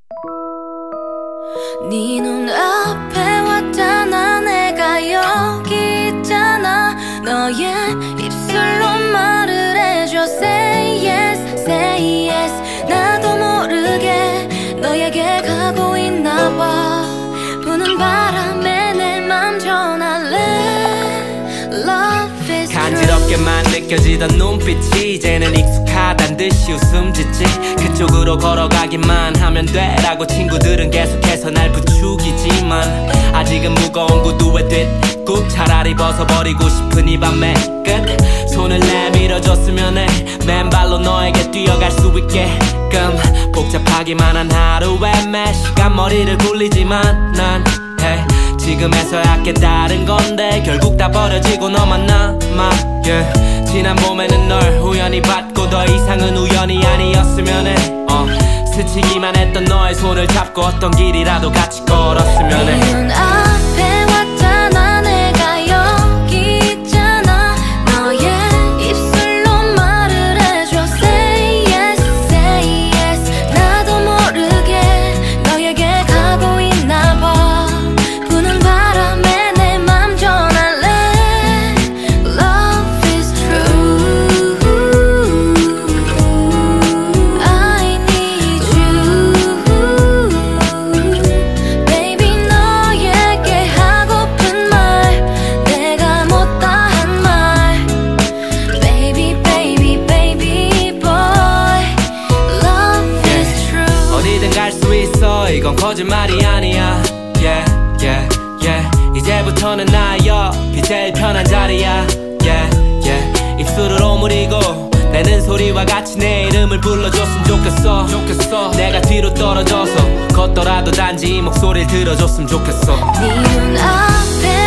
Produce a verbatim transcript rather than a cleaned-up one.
네 눈앞에 왔잖아. 내가 여기 있잖아. 너의 입술로 말을 해줘. Say yes, say yes. 나도 모르게 너에게 가고 있나봐. 부는 바람에 내 맘 전할래. Love is true. 간지럽게만 느껴지던 눈빛이 이제는 익숙하단 듯이 웃음 짓지. 그쪽으로 걸어가기만 하면 돼라고 친구들은 계속해서 날 부추기지만 아직은 무거운 구두에 뒷굽 차라리 벗어버리고 싶은 이 밤의 끝. 손을 내밀어줬으면 해. 맨발로 너에게 뛰어갈 수 있게끔. 복잡하기만 한 하루에 매 시간 머리를 굴리지만 난 hey, 지금에서야 깨달은 건데 결국 다 버려지고 너만 남아. yeah. 지난 봄에는 널 우연히 봤고 더 이상은 우연이 아니었으면 해. uh, 스치기만 했던 너의 손을 잡고 어떤 길이라도 같이 걸었으면 해. 네 눈앞에 왔잖아. 내가 여기 있잖아. 너의 입술로 말을 해줘. Say yes, say yes. 나도 모르게 너에게 가고 있나봐. 부는 바람에 내 맘 전할래. Love is true. I need you. Baby 너에게 하고픈 말 내가 못다 한 말. Baby baby baby boy. Love is true. 어디든 갈 수 있어. 이건 거짓말이 아니야. Yeah, yeah, yeah. 이제부터는 나의 옆이 제일 편한 자리야. Yeah, yeah. 입술을 오므리고 내는 소리와 같이 내 이름을 불러줬으면 좋겠어. 좋겠어. 내가 뒤로 떨어져서 걷더라도 단지 이 목소리를 들어줬으면 좋겠어. 네 눈앞에